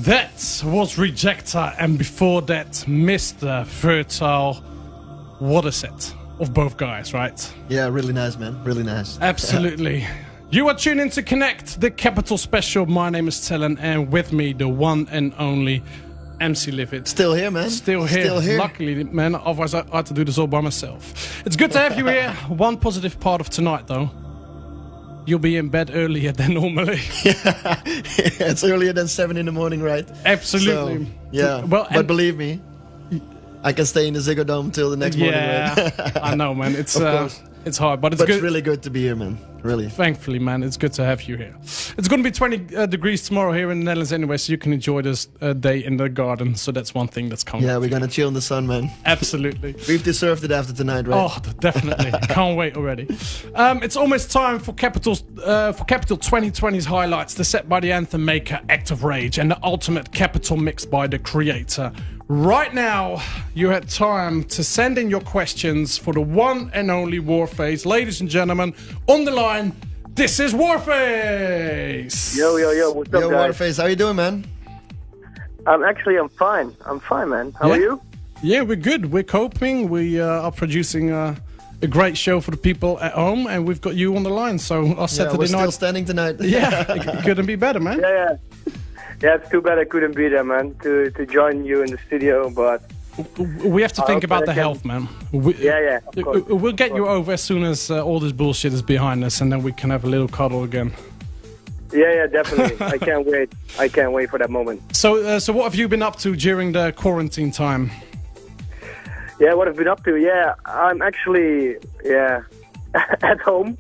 That was Rejecta, and before that, Mr. Fertile. What a set of both guys, right? Yeah, really nice, man. Really nice. Absolutely. You are tuned in to Connect, the Capital Special. My name is Tellen, and with me, the one and only MC Livid. Still here, man. Still here. Luckily, man. Otherwise, I had to do this all by myself. It's good to have you here. One positive part of tonight, though. You'll be in bed earlier than normally. Yeah, it's earlier than 7 in the morning, right? Absolutely. So, yeah, well, but believe me, I can stay in the Ziggo Dome till the next morning, right? I know, man. It's hard, but it's really good to be here, man. Really. Thankfully, man, it's good to have you here. It's going to be 20 degrees tomorrow here in the Netherlands anyway, so you can enjoy this day in the garden. So that's one thing that's coming. Yeah, we're going to chill in the sun, man. Absolutely. We've deserved it after tonight, right? Oh, definitely. Can't wait already. It's almost time for Capital 2020's highlights. They're set by the anthem maker, Act of Rage, and the ultimate Capital mix by the creator. Right now, you had time to send in your questions for the one and only Warface. Ladies and gentlemen, on the line, this is Warface! Yo, what's up, Yo, guys? Warface, how you doing, man? I'm fine. I'm fine, man. How are you? Yeah, we're good. We're coping. We are producing a great show for the people at home, and we've got you on the line. So our Saturday we're night... still standing tonight. Yeah, it couldn't be better, man. Yeah, it's too bad I couldn't be there, man, to join you in the studio, but... We have to think about the health, man. Yeah, of course. We'll get you over as soon as all this bullshit is behind us, and then we can have a little cuddle again. Yeah, definitely. I can't wait for that moment. So what have you been up to during the quarantine time? Yeah, what I've been up to? Yeah, I'm actually, at home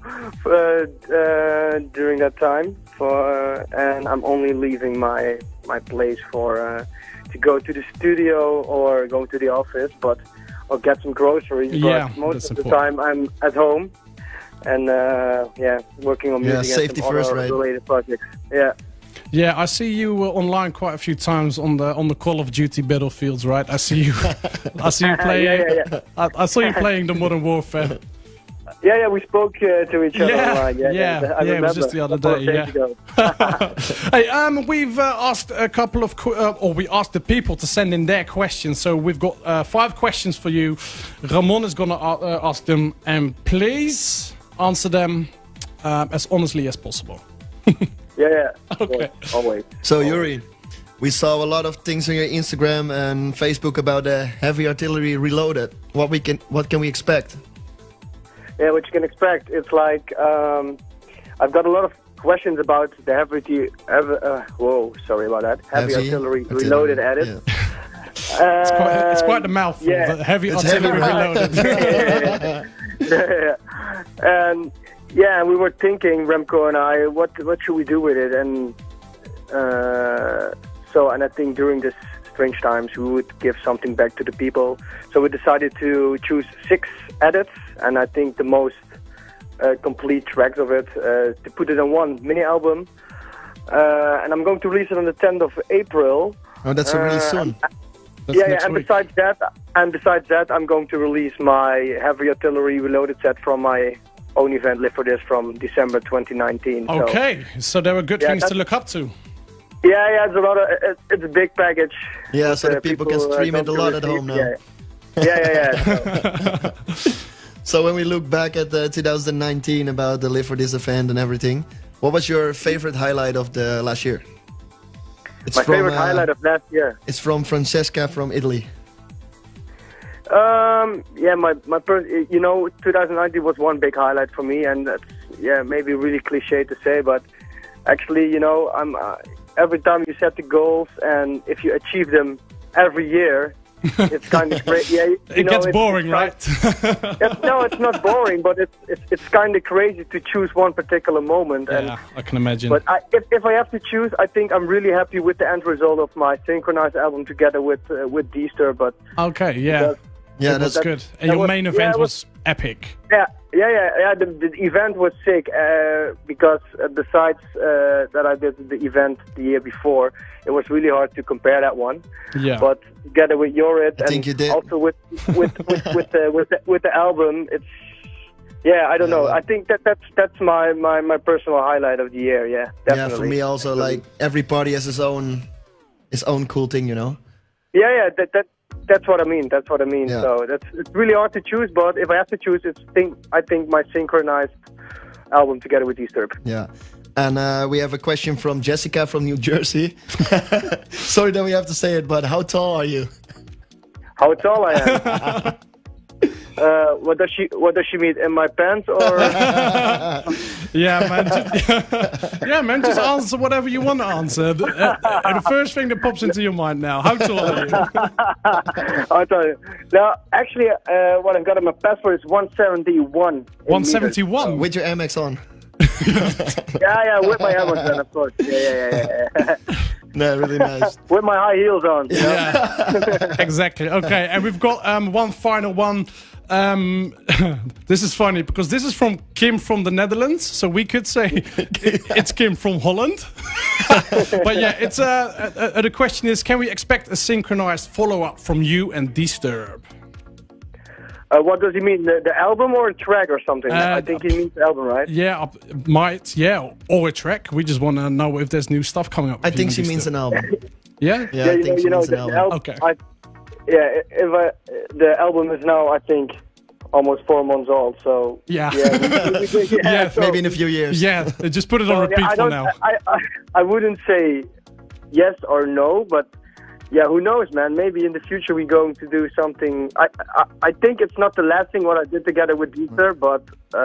during that time, and I'm only leaving my place for to go to the studio or go to the office, or get some groceries. Yeah, but most of the time I'm at home and working on music safety and some first, other right? related projects. Yeah. Yeah, I see you online quite a few times on the Call of Duty battlefields, right? I see you. I see you playing. Yeah. I saw you playing the Modern Warfare. Yeah, we spoke to each other online. It was just the other day. Yeah. Hey, we've asked a couple of, we asked the people to send in their questions. So we've got 5 questions for you. Ramon is gonna ask them, and please answer them as honestly as possible. Yeah. Okay. Always. So, Yuri, we saw a lot of things on your Instagram and Facebook about the Heavy Artillery Reloaded. What can we expect? Yeah, what you can expect. It's like I've got a lot of questions about the Heavy Artillery Reloaded edit. Yeah. It's quite the mouthful. Yeah. The Heavy It's Artillery heavy, Reloaded. And we were thinking, Remco and I, what should we do with it? And and I think during this strange times we would give something back to the people. So we decided to choose 6 edits, and I think the most complete tracks of it, to put it on one mini album. And I'm going to release it on the 10th of April. Oh, that's really soon. And besides that, I'm going to release my Heavy Artillery Reloaded set from my own event, Live For This, from December 2019. Okay, so there were good things to look up to. Yeah, it's a big package. Yeah, so the people can stream it a lot at home now. Yeah. So when we look back at 2019 about the Live For This event and everything, what was your favorite highlight of the last year? My favorite highlight of last year? It's from Francesca from Italy. My 2019 was one big highlight for me, and that's maybe really cliche to say, but actually, I'm every time you set the goals, and if you achieve them every year, it's kind of great. Yeah, it gets boring, right? No, it's not boring, but it's kind of crazy to choose one particular moment. Yeah, and, I can imagine. But if I have to choose, I think I'm really happy with the end result of my synchronized album together with D-Stir. But okay, yeah. That's good. And your main event was epic. Yeah. The event was sick because besides that I did the event the year before, it was really hard to compare that one. Yeah. But together with Jorit and also with the album, it's I don't know. I think that's my personal highlight of the year. Yeah, definitely. Yeah, for me also, like every party has its own his own cool thing, you know. Yeah, that's what I mean. That's what I mean. Yeah. So it's really hard to choose, but if I have to choose, I think my synchronized album together with Disturb. Yeah. And we have a question from Jessica from New Jersey. Sorry that we have to say it, but how tall are you? How tall I am? What does she mean? In my pants or? Yeah, man. Yeah, man. Just answer whatever you want to answer. The first thing that pops into your mind now. How tall are you? I'll tell you. Now, actually, what I've got on my passport is 171. 171. With your Amex on. Yeah, with my helmet on, of course. Yeah. No, really nice. With my high heels on. You know? Yeah, exactly. Okay, and we've got one final one. This is funny because this is from Kim from the Netherlands, so we could say it's Kim from Holland. But yeah, it's the question is, can we expect a synchronized follow-up from you and Disturb? What does he mean? The album or a track or something? I think he means the album, right? Yeah, or a track. We just want to know if there's new stuff coming up. I think she means an album. Yeah? Yeah, I think she means an album. Okay. The album is now, I think, almost 4 months old. So Yeah. yeah, so, Maybe in a few years. Yeah, just put it on repeat for now. I wouldn't say yes or no, but yeah, who knows, man? Maybe in the future we're going to do something. I think it's not the last thing what I did together with Dieter, but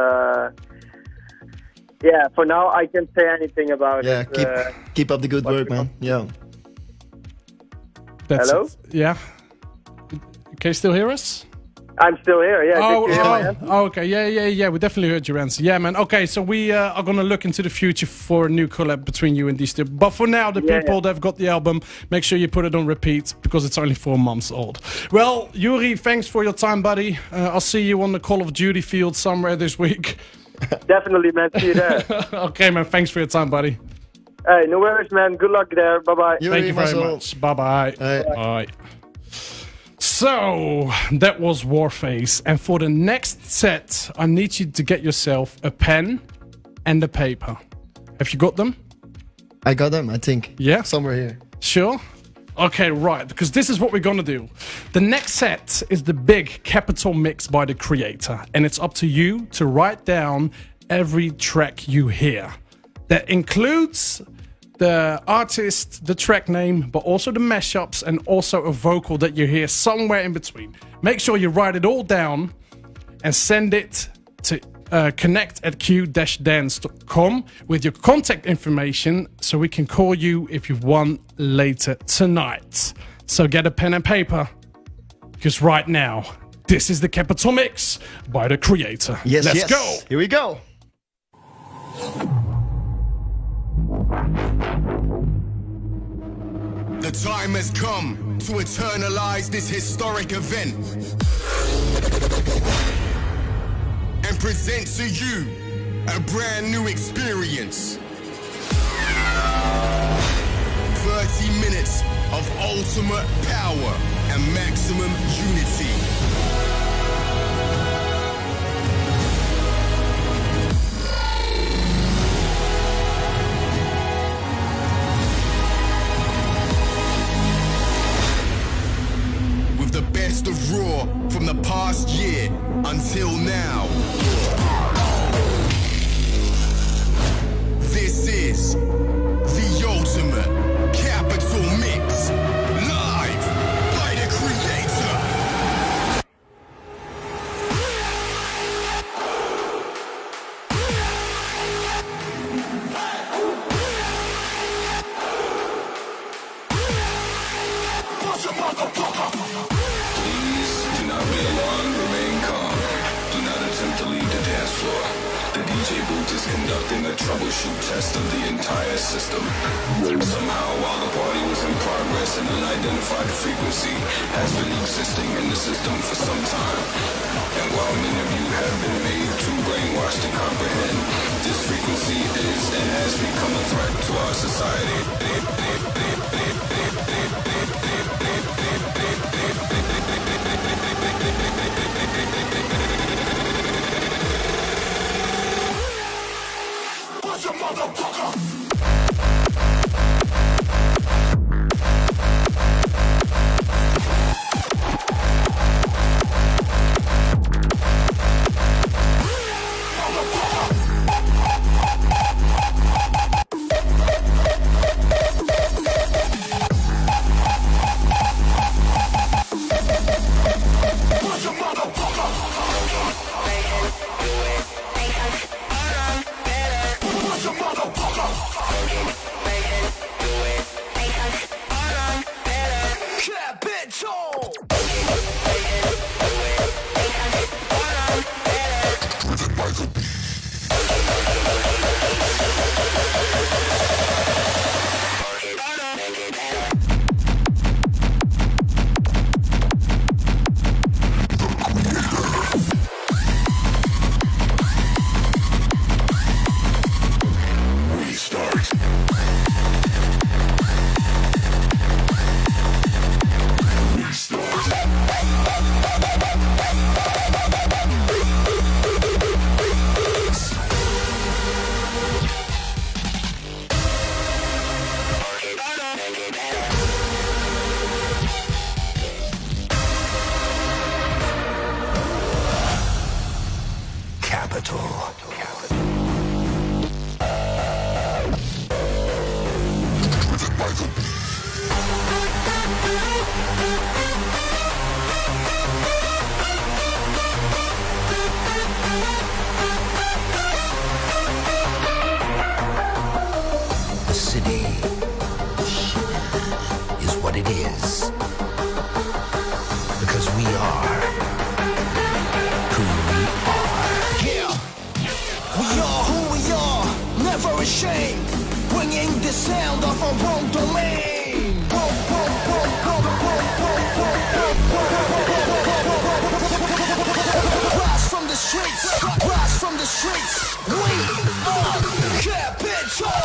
yeah, for now I can't say anything about it. Yeah, keep up the good work, man. Yeah. Hello? It. Yeah. Can you still hear us? I'm still here, yeah. Did you hear my answer? Okay, yeah. We definitely heard your answer. Yeah, man. Okay, so we are gonna look into the future for a new collab between you and these two. But for now, the people that have got the album, make sure you put it on repeat because it's only 4 months old. Well, Yuri, thanks for your time, buddy. I'll see you on the Call of Duty field somewhere this week. Definitely, man. See you there. Okay, man. Thanks for your time, buddy. Hey, no worries, man. Good luck there. Bye-bye. Thank you very much. Bye-bye. Bye. So, that was Warface. And for the next set, I need you to get yourself a pen and a paper. Have you got them? I got them, I think. Yeah? Somewhere here. Sure? Okay, right. Because this is what we're gonna do. The next set is the big Capital mix by the creator. And it's up to you to write down every track you hear. That includes the artist, the track name, but also the mashups and also a vocal that you hear somewhere in between. Make sure you write it all down and send it to connect@q-dance.com with your contact information so we can call you if you've won later tonight. So get a pen and paper because right now, this is the Capital Mix by the creator. Yes, Let's go. Here we go. The time has come to eternalize this historic event and present to you a brand new experience. 30 minutes of ultimate power and maximum unity. The best of Raw from the past year until now. This is the ultimate Capital Mix, live by the creator. What's a motherfucker? Conducting a troubleshoot test of the entire system. Somehow, while the party was in progress, an unidentified frequency has been existing in the system for some time. And while many of you have been made too brainwashed to comprehend, this frequency is and has become a threat to our society. Motherfucker! is. Because we are who we are. Yeah, we are who we are, never ashamed, bringing the sound of our own domain. Rise from the streets, rise from the streets. We are Capital.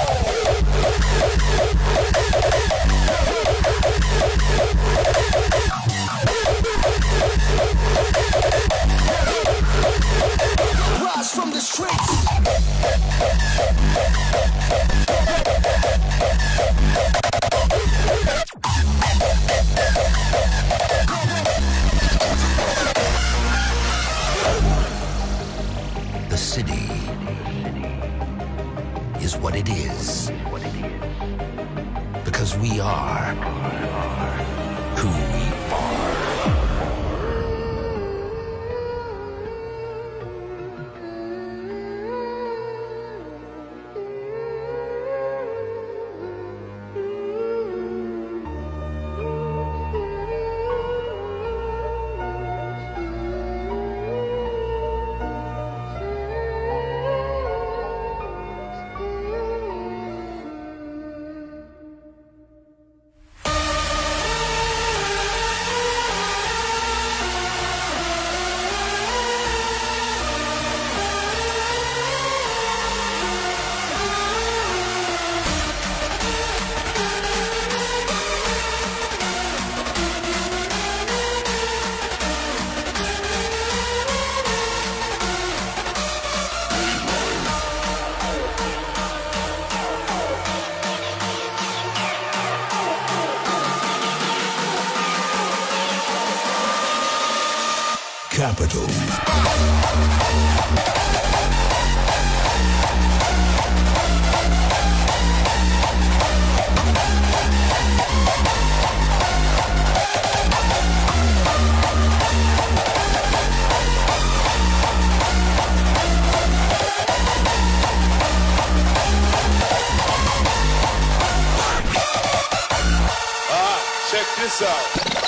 Rise from the streets. The city is what it is. Because we are who we are. Capital. Check this out.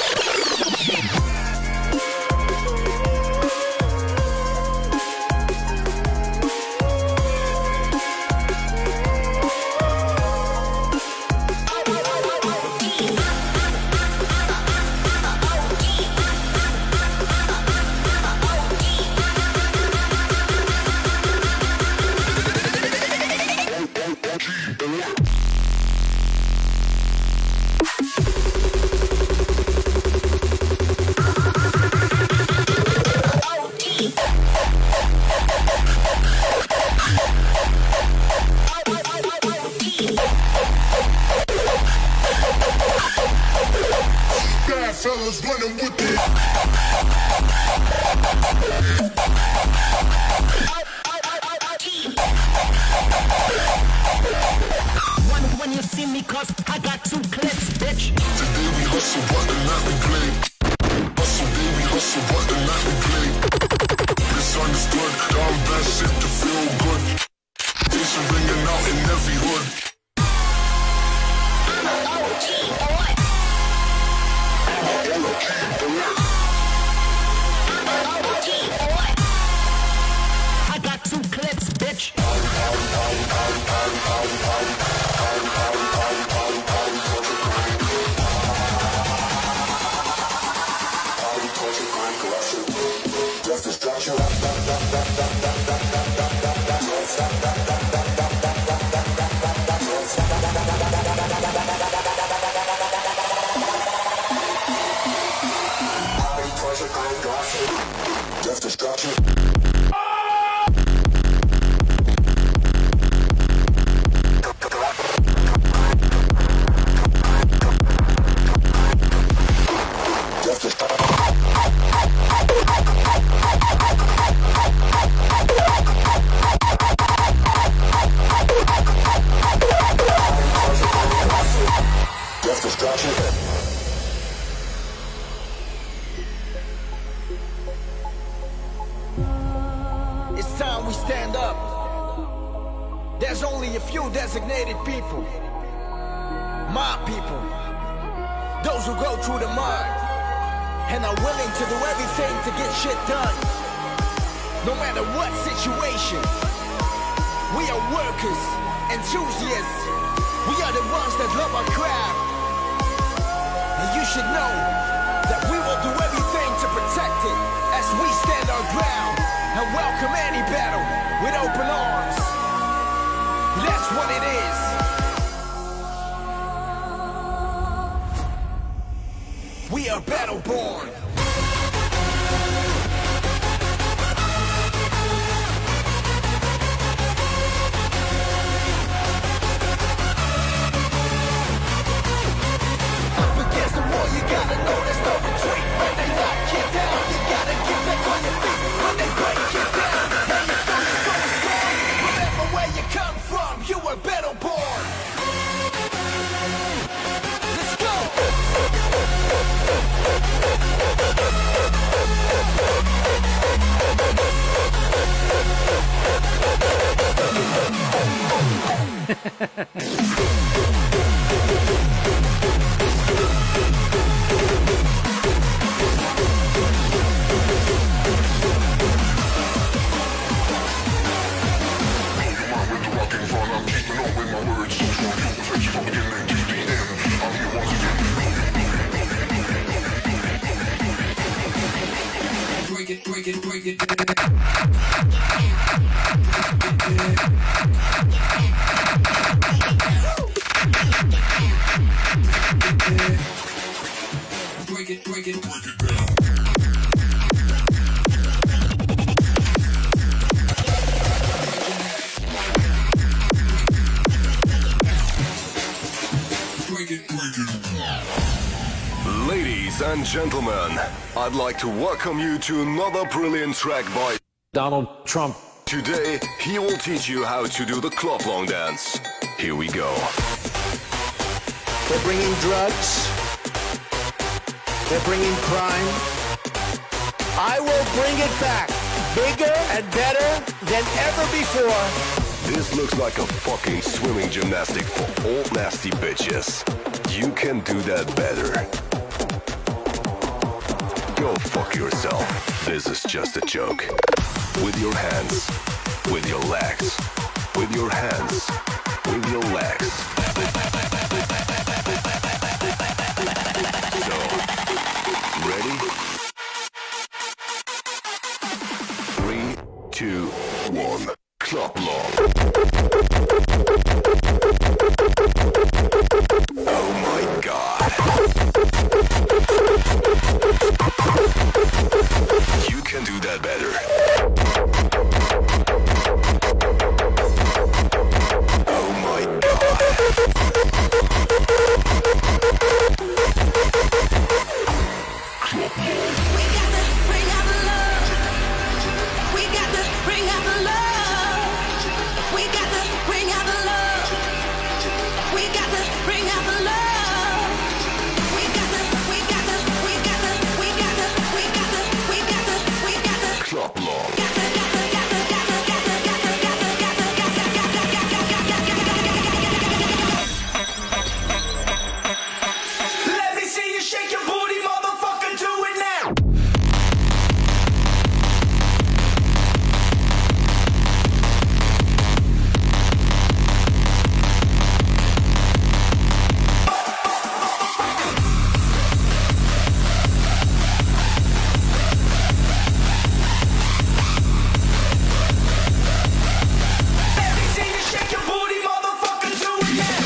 Fellas running with it. When you see me, cause I got 2 clips, bitch. Today we hustle, but the night we play. Hustle, day we hustle, but the night we play. Misunderstood, down bad shit to feel good. It's ringing out in every hood. I got 2 clips, bitch. Death destruction. Death destruction. It's time we stand up. There's only a few designated people. My people. those who go through the mud and are willing to do everything to get shit done. No matter what situation, we are workers, enthusiasts. We are the ones that love our craft. And you should know that we will do everything to protect it as we stand our ground and welcome any battle with open arms. That's what it is. We are battle-born. Up against the wall, you gotta know there's no retreat. When they knock you down, you gotta get back on your feet. When they break you down, now you know you're so strong. Remember where you come from, you were battle-born. Let's go! Break it, break it, break it. Break it, break it, break it down. Break it, break it. Ladies and gentlemen, I'd like to welcome you to another brilliant track by Donald Trump. Today, he will teach you how to do the club long dance. Here we go. They're bringing drugs. They're bringing crime. I will bring it back, bigger and better than ever before. This looks like a fucking swimming gymnastic for old nasty bitches. You can do that better. Go fuck yourself. This is just a joke. With your hands, with your legs, with your hands, with your legs. So, ready? 3, 2, 1. Club long. Oh my god. You can do that better. Oh my god. Club long. We got to bring out the love. We got to bring out the love. We got to bring out the love. We got to bring out the love. We got to, we got to, we got to, we got to, we got to, we got to, we got to. Club long. Let me see you shake your booty, motherfucker, do it now. Let me see you shake your booty, motherfucker, do it now.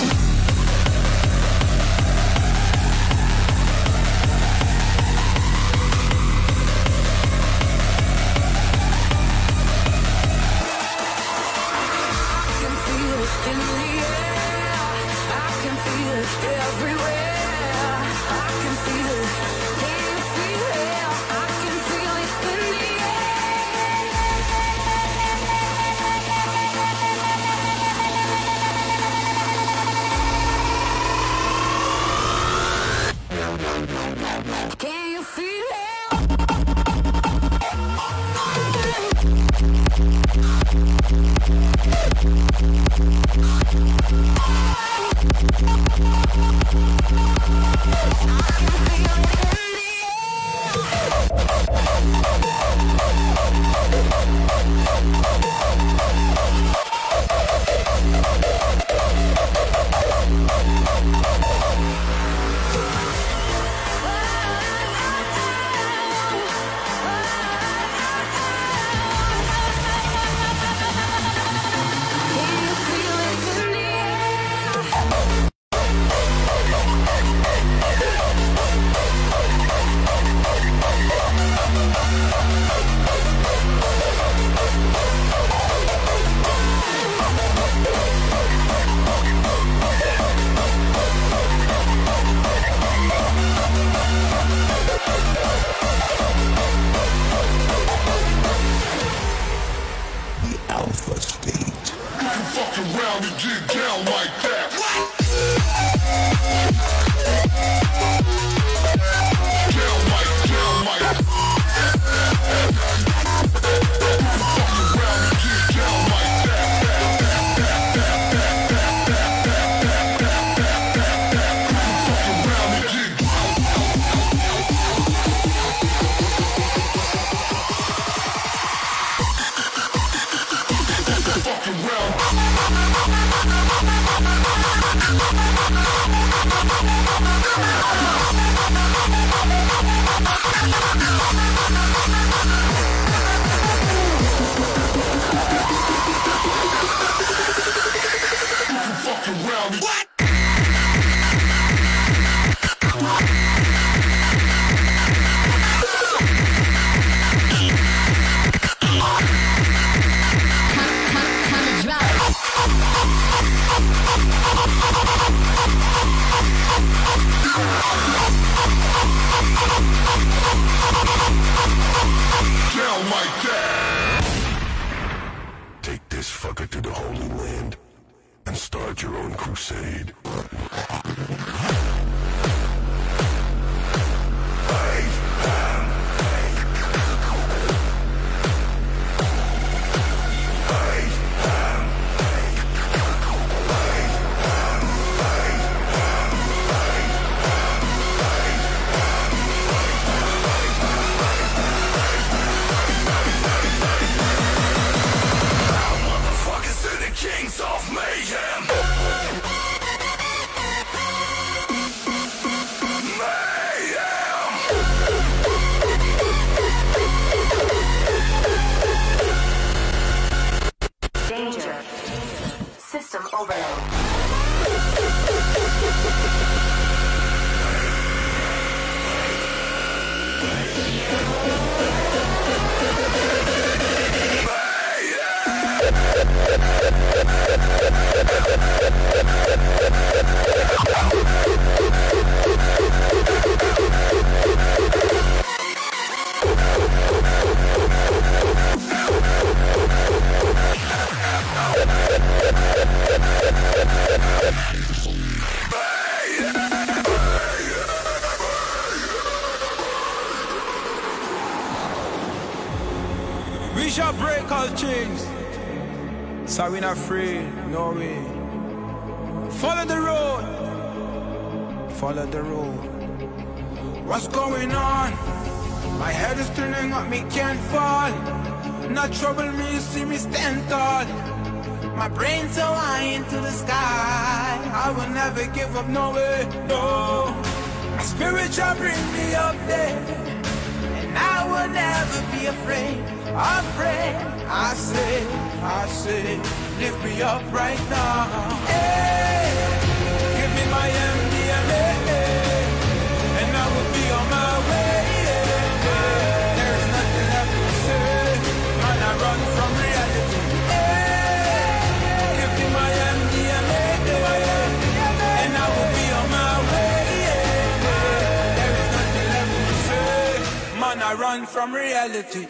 Can you feel it? We shall break all chains, so we not free, no way. Follow the road, follow the road. What's going on? My head is turning up, me can't fall. Not trouble me, you see me stand tall. My brain's so high into the sky, I will never give up, no way, no. My spirit shall bring me up there, and I will never be afraid. Afraid, I say, lift me up right now. Hey, give me my MDMA, and I will be on my way. There is nothing left to say, man, I run from reality. Hey, give me my MDMA, and I will be on my way. There is nothing left to say, man, I run from reality.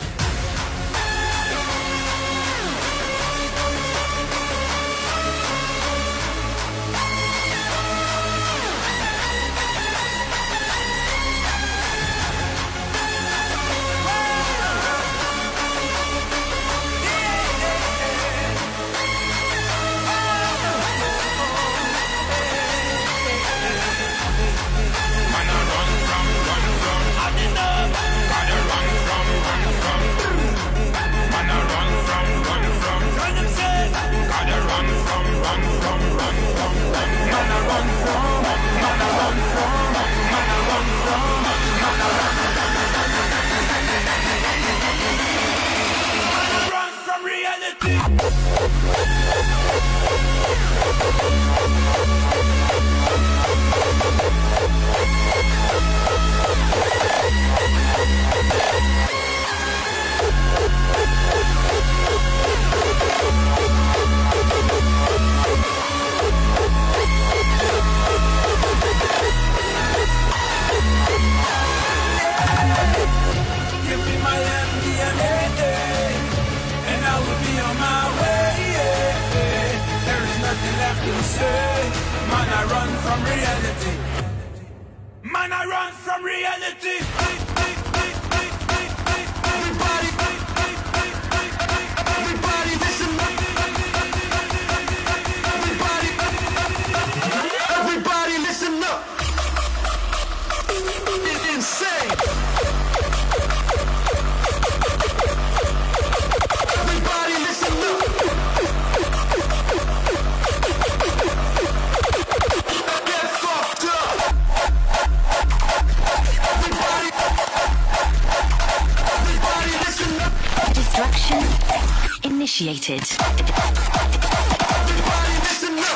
say, man, I run from reality. Man, I run from reality. Everybody listen. Everybody listen up. It's insane. Everybody listen up. Get fucked up. Everybody listen up. Destruction initiated. Everybody listen up.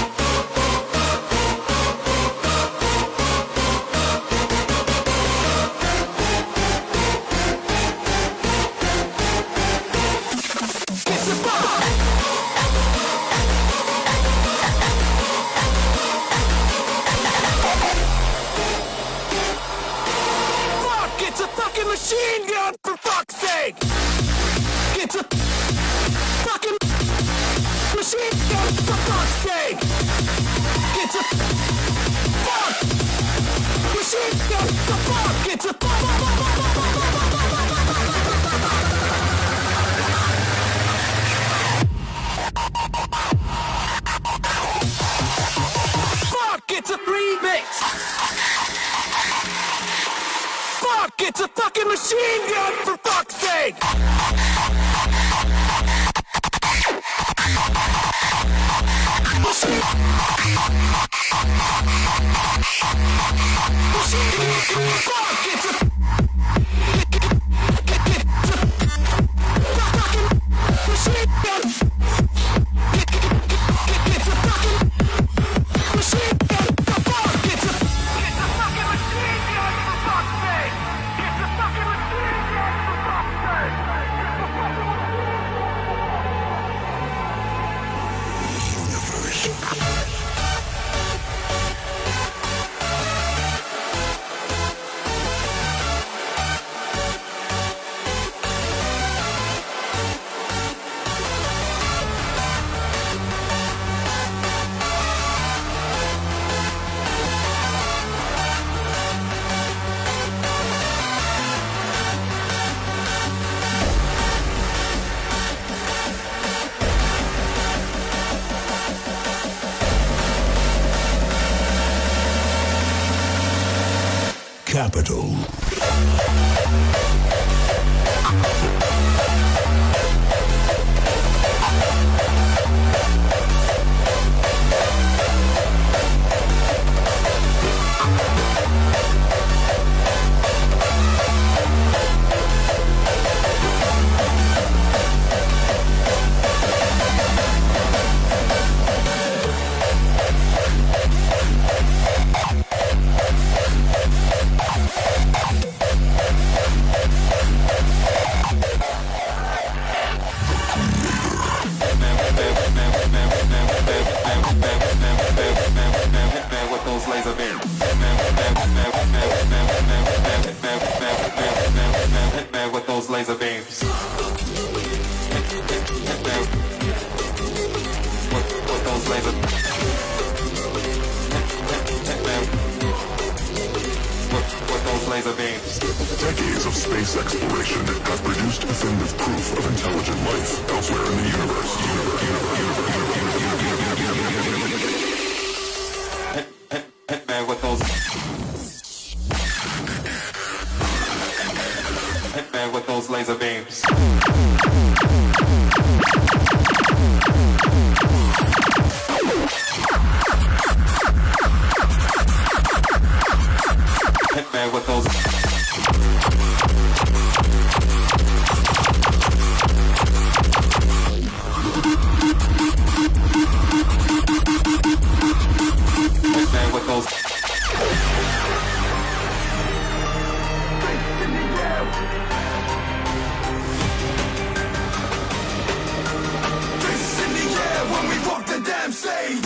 It's a bomb. Fuck, it's a fucking machine gun for fuck's sake. It's a fucking machine gun for fuck's sake. It's a fuck machine gun for fuck. It's a fuck. It's a remix. Fuck, it's a fucking machine gun for fuck's sake. Machine. Fuck, it's a fucking machine gun. It's a fucking machine gun for fuck. It's a fucking machine gun for fuck's sake. It's a fucking machine gun for fuck's sake. Capital. Laser beams. With those laser. With those laser beams. Decades of space exploration have produced definitive proof of intelligent life elsewhere in the universe. Hitman with those. Hitman with those laser beams. Hitman with those. Hitman with those. Fists in the air when we walk the damn stage.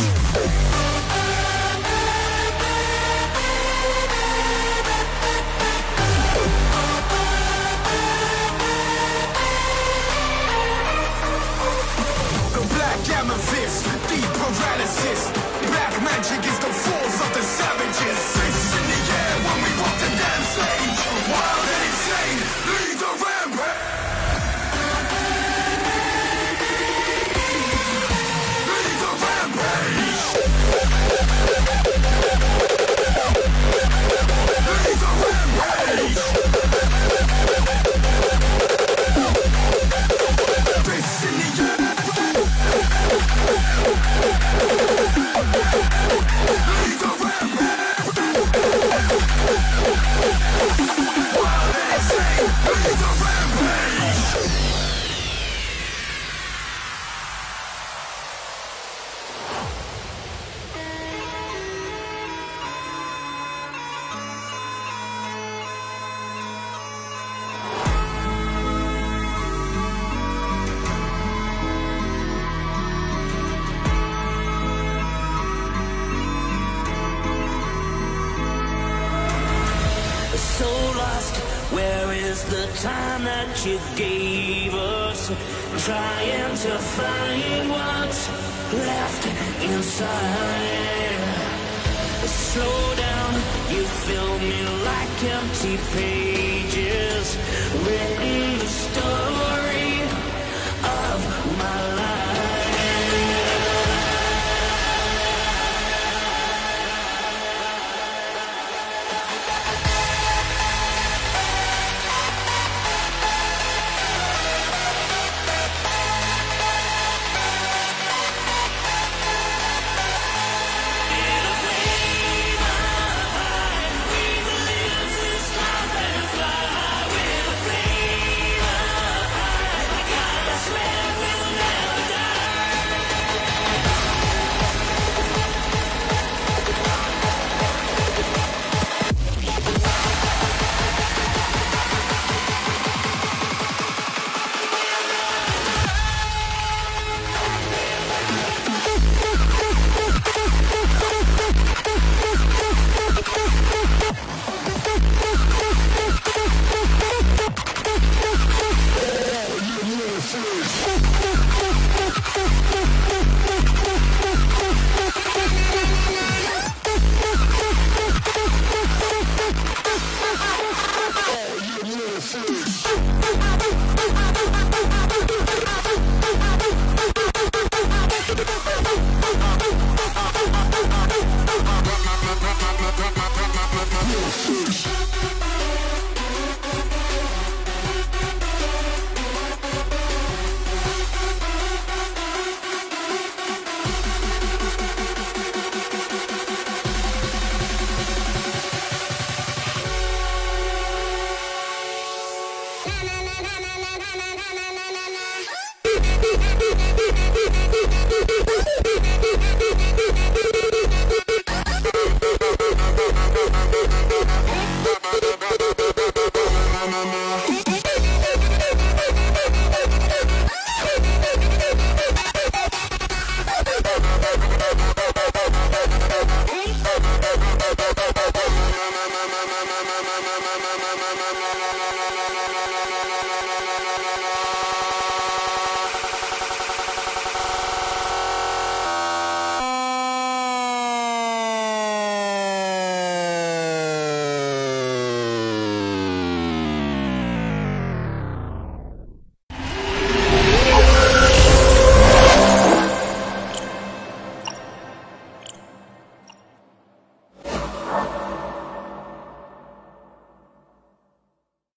lost? Where is the time that you gave us? Trying to find what's left inside. Slow down, you fill me like empty pages, written the story of my life.